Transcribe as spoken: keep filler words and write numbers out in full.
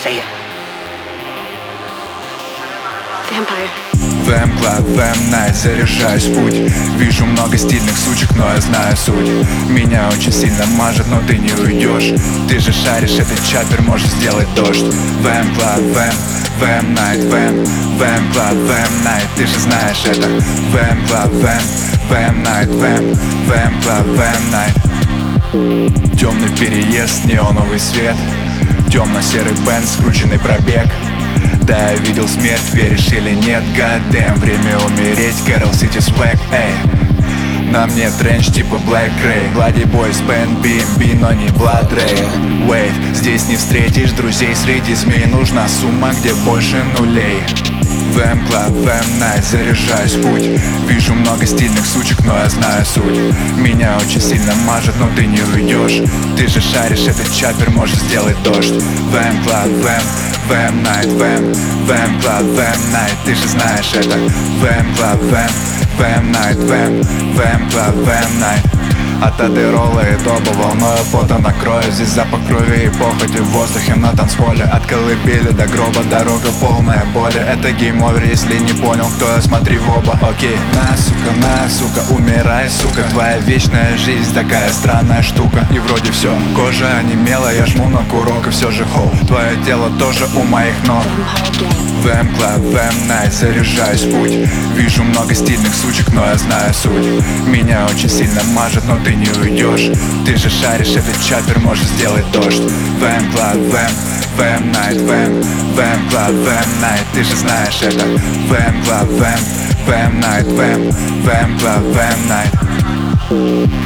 Say it. Vampire. Vam Club, Vam Night, заряжаюсь в путь. Вижу много стильных сучек, но я знаю суть. Меня очень сильно мажет, но ты не уйдешь. Ты же шаришь этот чаппер, можешь сделать дождь. Vam Club, Vam, Vam Night, Vam, Vam Club, Vam Night, ты же знаешь это. Vam Club, Vam, Vam Night, Vam, Vam Club, Vam Night. Темный переезд, неоновый свет, темно-серый бенд, скрученный пробег. Да, я видел смерть, веришь или нет, goddamn, время умереть, Carol City Swag, эй. На мне тренч типа Black Grey, Bloody Boys, Band би эм би, но не Blood Ray. Wait, здесь не встретишь друзей, среди змей нужна сумма, где больше нулей. Vam Club, Vam Night, заряжаюсь в путь. Вижу много стильных сучек, но я знаю суть. Меня очень сильно мажет, но ты не уйдешь. Ты же шаришь этот чаппер, можешь сделать дождь. Vam Club, Vam, Vam Night, Vam, Vam Club, Vam Night, ты же знаешь это. Vam Club, Vam, Vam Night, Vam, Vam Club, Vam Night. От адерола и доба волною пота накрою. Здесь запах крови и похоти в воздухе на танцполе. От колыбели до гроба дорога полная боли. Это гейм-овер, если не понял, кто я, смотри в оба. Окей, на, сука, на, сука, умирай, сука. Твоя вечная жизнь такая странная штука. И вроде все, кожа онемела, я жму на курок и все же хоу. Твое тело тоже у моих ног. Vam Club, Vam Night, заряжаюсь в путь. Вижу много стильных сучек, но я знаю суть. Меня очень сильно мажет, но ты не уйдешь. Ты же шаришь этот чаппер, можешь сделать дождь. Vam Club, Vam, Vam Night, Vam, Vam Club, Vam Night, ты же знаешь это. Vam Club, Vam, Vam Night, Vam, Vam Club, Vam Night.